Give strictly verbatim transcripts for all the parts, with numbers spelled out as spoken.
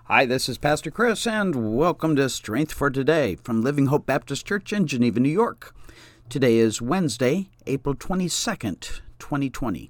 Hi, this is Pastor Chris, and welcome to Strength for Today from Living Hope Baptist Church in Geneva, New York. Today is Wednesday, April twenty-second, twenty twenty.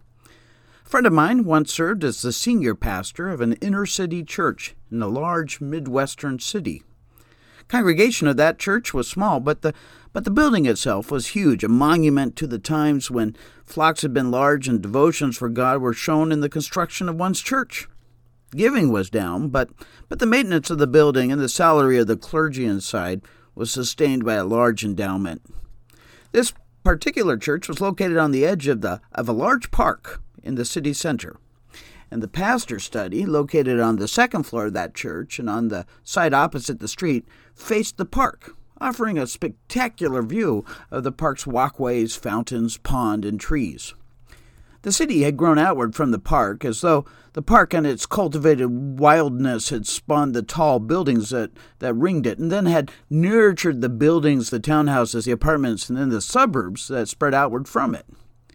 A friend of mine once served as the senior pastor of an inner-city church in a large Midwestern city. Congregation of that church was small, but the but the building itself was huge, a monument to the times when flocks had been large and devotions for God were shown in the construction of one's church. Giving was down, but, but the maintenance of the building and the salary of the clergy inside was sustained by a large endowment. This particular church was located on the edge of the of a large park in the city center. And the pastor's study, located on the second floor of that church and on the side opposite the street, faced the park, offering a spectacular view of the park's walkways, fountains, pond, and trees. The city had grown outward from the park, as though the park and its cultivated wildness had spawned the tall buildings that, that ringed it, and then had nurtured the buildings, the townhouses, the apartments, and then the suburbs that spread outward from it.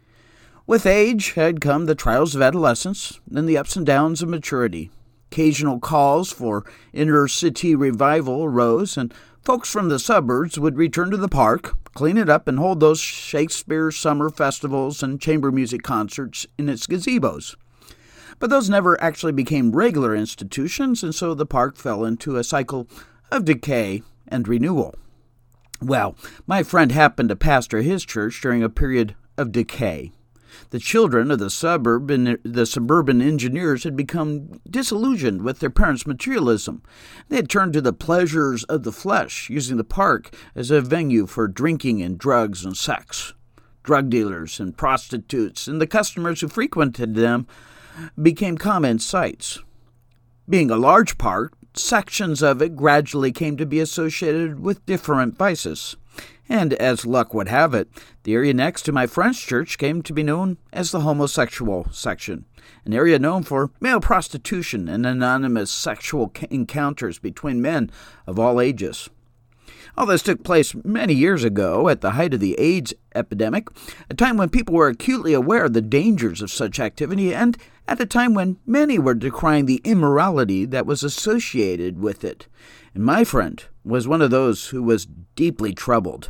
With age had come the trials of adolescence, and the ups and downs of maturity. Occasional calls for inner-city revival arose, and folks from the suburbs would return to the park, clean it up, and hold those Shakespeare summer festivals and chamber music concerts in its gazebos. But those never actually became regular institutions, and so the park fell into a cycle of decay and renewal. Well, my friend happened to pastor his church during a period of decay. The children of the suburb and the suburban engineers had become disillusioned with their parents' materialism. They had turned to the pleasures of the flesh, using the park as a venue for drinking and drugs and sex. Drug dealers and prostitutes and the customers who frequented them became common sights. Being a large park, sections of it gradually came to be associated with different vices. And as luck would have it, the area next to my friend's church came to be known as the homosexual section, an area known for male prostitution and anonymous sexual encounters between men of all ages. All this took place many years ago at the height of the AIDS epidemic, a time when people were acutely aware of the dangers of such activity, and at a time when many were decrying the immorality that was associated with it. And my friend was one of those who was deeply troubled.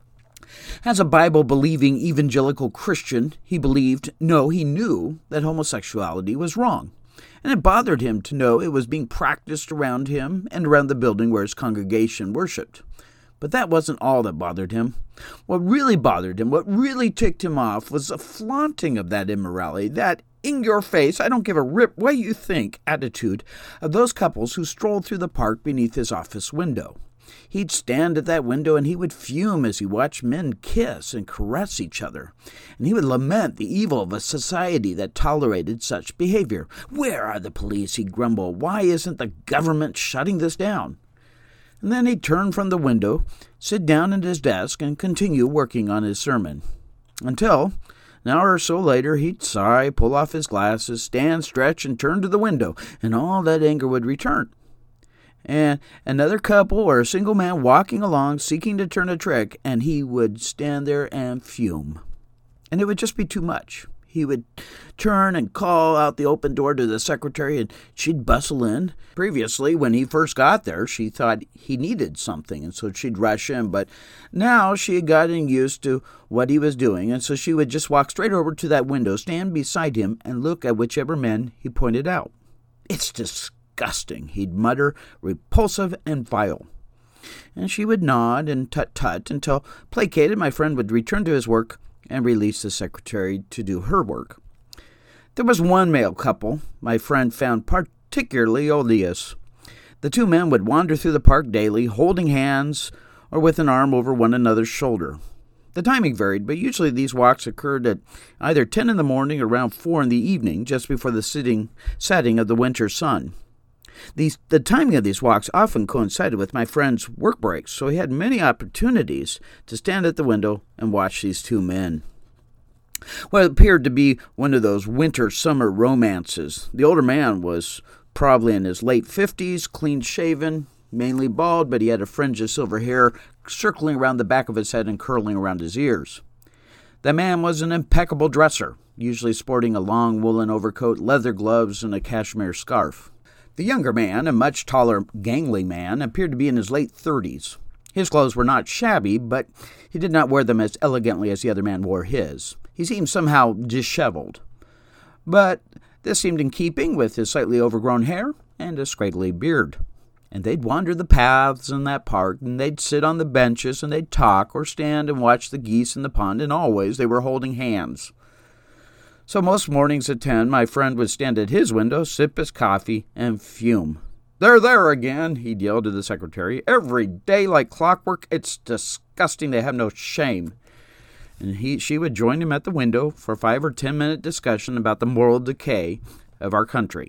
As a Bible-believing evangelical Christian, he believed, no, he knew that homosexuality was wrong. And it bothered him to know it was being practiced around him and around the building where his congregation worshipped. But that wasn't all that bothered him. What really bothered him, what really ticked him off, was the flaunting of that immorality, that in-your-face, I don't give a rip what you think attitude of those couples who strolled through the park beneath his office window. He'd stand at that window and he would fume as he watched men kiss and caress each other. And he would lament the evil of a society that tolerated such behavior. Where are the police, he'd grumble. Why isn't the government shutting this down? And then he'd turn from the window, sit down at his desk, and continue working on his sermon. Until, an hour or so later, he'd sigh, pull off his glasses, stand, stretch, and turn to the window, and all that anger would return. And another couple or a single man walking along seeking to turn a trick, and he would stand there and fume. And it would just be too much. He would turn and call out the open door to the secretary, and she'd bustle in. Previously, when he first got there, she thought he needed something, and so she'd rush in. But now she had gotten used to what he was doing, and so she would just walk straight over to that window, stand beside him, and look at whichever men he pointed out. It's disgusting, he'd mutter, repulsive and vile. And she would nod and tut-tut until, placated, my friend would return to his work and release the secretary to do her work. There was one male couple my friend found particularly odious. The two men would wander through the park daily, holding hands or with an arm over one another's shoulder. The timing varied, but usually these walks occurred at either ten in the morning or around four in the evening, just before the sitting, setting of the winter sun. These, the timing of these walks often coincided with my friend's work breaks, so he had many opportunities to stand at the window and watch these two men. Well, it appeared to be one of those winter-summer romances. The older man was probably in his late fifties, clean-shaven, mainly bald, but he had a fringe of silver hair circling around the back of his head and curling around his ears. The man was an impeccable dresser, usually sporting a long woolen overcoat, leather gloves, and a cashmere scarf. The younger man, a much taller, gangly man, appeared to be in his late thirties. His clothes were not shabby, but he did not wear them as elegantly as the other man wore his. He seemed somehow disheveled. But this seemed in keeping with his slightly overgrown hair and a scraggly beard. And they'd wander the paths in that park, and they'd sit on the benches, and they'd talk or stand and watch the geese in the pond, and always they were holding hands. So most mornings at ten, my friend would stand at his window, sip his coffee, and fume. "They're there again," he'd yell to the secretary. "Every day like clockwork. It's disgusting. They have no shame." And he, she would join him at the window for a five or ten minute discussion about the moral decay of our country.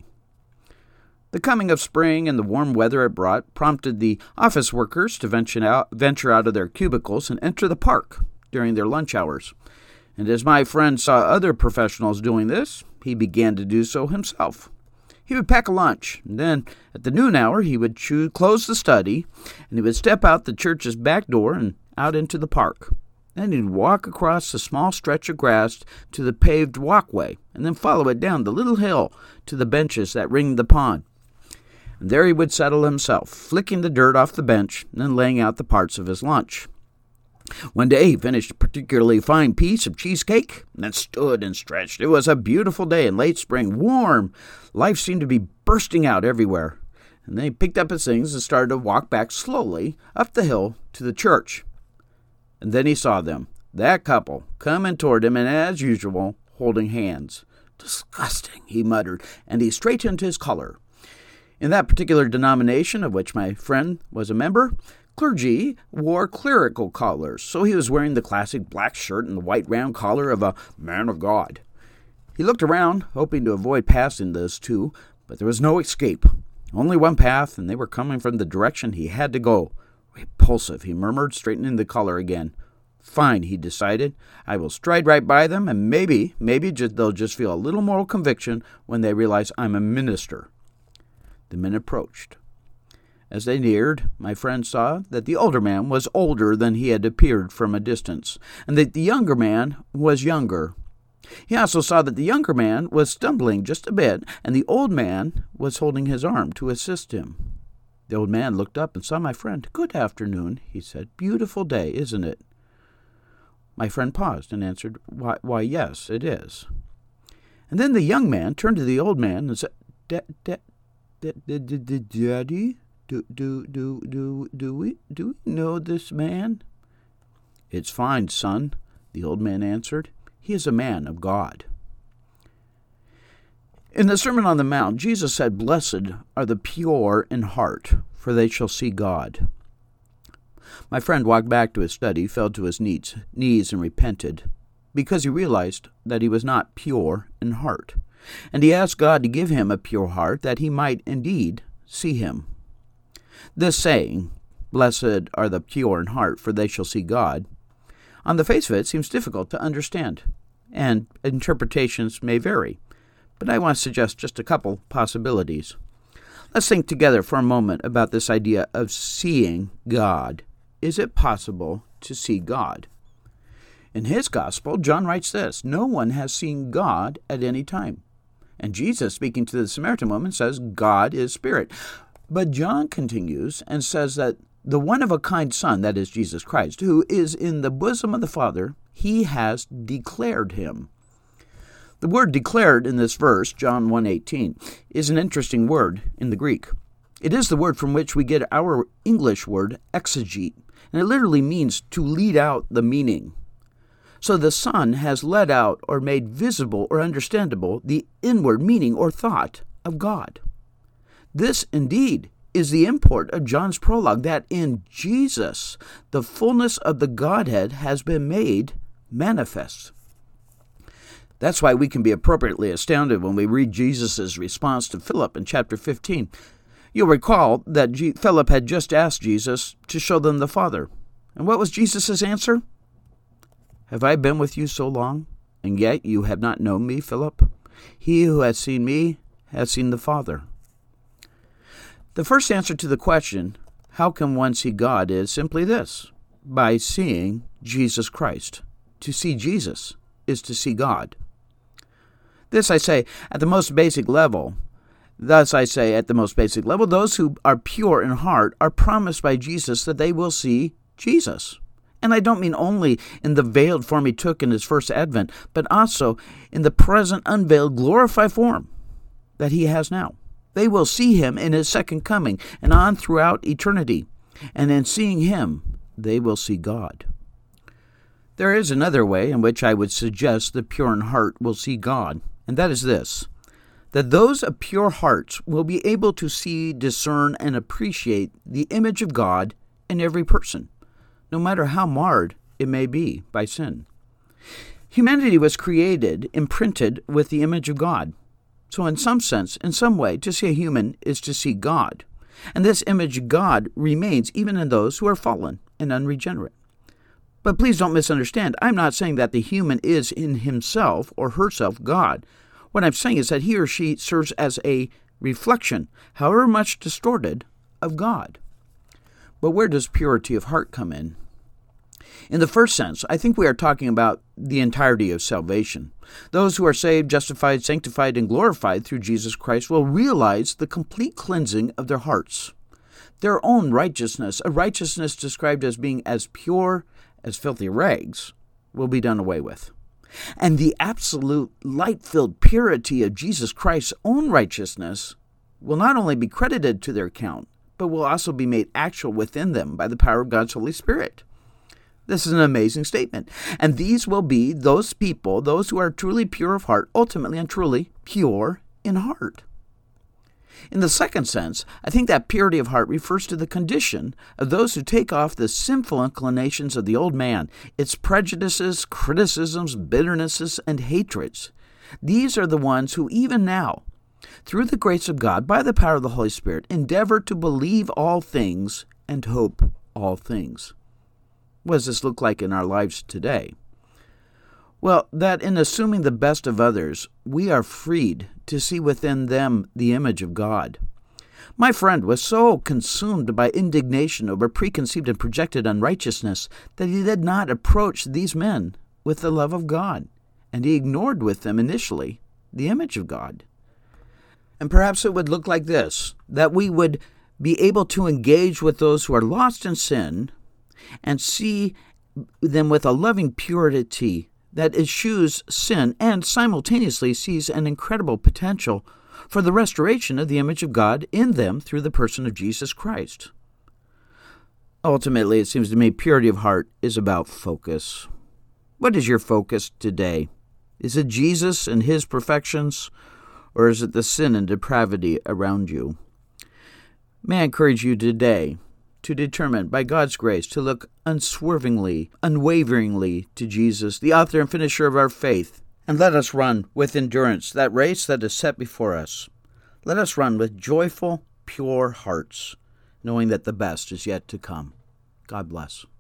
The coming of spring and the warm weather it brought prompted the office workers to venture out, venture out of their cubicles and enter the park during their lunch hours. And as my friend saw other professionals doing this, he began to do so himself. He would pack a lunch, and then at the noon hour he would choose, close the study, and he would step out the church's back door and out into the park. Then he'd walk across the small stretch of grass to the paved walkway, and then follow it down the little hill to the benches that ringed the pond. And there he would settle himself, flicking the dirt off the bench and then laying out the parts of his lunch. One day he finished a particularly fine piece of cheesecake and then stood and stretched. It was a beautiful day in late spring, warm. Life seemed to be bursting out everywhere. And then he picked up his things and started to walk back slowly up the hill to the church. And then he saw them, that couple, coming toward him, and as usual, holding hands. "Disgusting," he muttered, and he straightened his collar. In that particular denomination of which my friend was a member, clergy wore clerical collars, so he was wearing the classic black shirt and the white round collar of a man of God. He looked around, hoping to avoid passing those two, but there was no escape. Only one path, and they were coming from the direction he had to go. "Repulsive," he murmured, straightening the collar again. "Fine," he decided. "I will stride right by them, and maybe, maybe just, they'll just feel a little moral conviction when they realize I'm a minister." The men approached. As they neared, my friend saw that the older man was older than he had appeared from a distance, and that the younger man was younger. He also saw that the younger man was stumbling just a bit, and the old man was holding his arm to assist him. The old man looked up and saw my friend. "Good afternoon," he said. "Beautiful day, isn't it?" My friend paused and answered, Why, why, yes, it is." And then the young man turned to the old man and said, "Da, da, da, da, da, da, Daddy? Do do do do do we do we know this man?" "It's fine, son," the old man answered. "He is a man of God." In the Sermon on the Mount, Jesus said, "Blessed are the pure in heart, for they shall see God." My friend walked back to his study, fell to his knees, knees and repented, because he realized that he was not pure in heart, and he asked God to give him a pure heart that he might indeed see him. This saying, "Blessed are the pure in heart, for they shall see God," on the face of it seems difficult to understand, and interpretations may vary, but I want to suggest just a couple possibilities. Let's think together for a moment about this idea of seeing God. Is it possible to see God? In his gospel, John writes this, "No one has seen God at any time." And Jesus, speaking to the Samaritan woman, says, "God is spirit." But John continues and says that the one-of-a-kind Son, that is Jesus Christ, who is in the bosom of the Father, he has declared him. The word declared in this verse, John one eighteen, is an interesting word in the Greek. It is the word from which we get our English word exegete, and it literally means to lead out the meaning. So the Son has led out or made visible or understandable the inward meaning or thought of God. This, indeed, is the import of John's prologue, that in Jesus the fullness of the Godhead has been made manifest. That's why we can be appropriately astounded when we read Jesus' response to Philip in chapter fifteen. You'll recall that G- Philip had just asked Jesus to show them the Father. And what was Jesus' answer? "Have I been with you so long, and yet you have not known me, Philip? He who has seen me has seen the Father." The first answer to the question, how can one see God, is simply this: by seeing Jesus Christ. To see Jesus is to see God. This, I say, at the most basic level, Thus, I say, at the most basic level, those who are pure in heart are promised by Jesus that they will see Jesus. And I don't mean only in the veiled form he took in his first advent, but also in the present unveiled glorified form that he has now. They will see him in his second coming and on throughout eternity. And in seeing him, they will see God. There is another way in which I would suggest the pure in heart will see God, and that is this, that those of pure hearts will be able to see, discern, and appreciate the image of God in every person, no matter how marred it may be by sin. Humanity was created, imprinted with the image of God. So in some sense, in some way, to see a human is to see God. And this image of God remains even in those who are fallen and unregenerate. But please don't misunderstand. I'm not saying that the human is in himself or herself God. What I'm saying is that he or she serves as a reflection, however much distorted, of God. But where does purity of heart come in? In the first sense, I think we are talking about the entirety of salvation. Those who are saved, justified, sanctified, and glorified through Jesus Christ will realize the complete cleansing of their hearts. Their own righteousness, a righteousness described as being as pure as filthy rags, will be done away with. And the absolute light-filled purity of Jesus Christ's own righteousness will not only be credited to their account, but will also be made actual within them by the power of God's Holy Spirit. This is an amazing statement. And these will be those people, those who are truly pure of heart, ultimately and truly pure in heart. In the second sense, I think that purity of heart refers to the condition of those who take off the sinful inclinations of the old man, its prejudices, criticisms, bitternesses, and hatreds. These are the ones who even now, through the grace of God, by the power of the Holy Spirit, endeavor to believe all things and hope all things. What does this look like in our lives today? Well, that in assuming the best of others, we are freed to see within them the image of God. My friend was so consumed by indignation over preconceived and projected unrighteousness that he did not approach these men with the love of God, and he ignored with them initially the image of God. And perhaps it would look like this, that we would be able to engage with those who are lost in sin and see them with a loving purity that eschews sin and simultaneously sees an incredible potential for the restoration of the image of God in them through the person of Jesus Christ. Ultimately, it seems to me, purity of heart is about focus. What is your focus today? Is it Jesus and his perfections, or is it the sin and depravity around you? May I encourage you today to determine, by God's grace, to look unswervingly, unwaveringly to Jesus, the author and finisher of our faith, and let us run with endurance that race that is set before us. Let us run with joyful, pure hearts, knowing that the best is yet to come. God bless.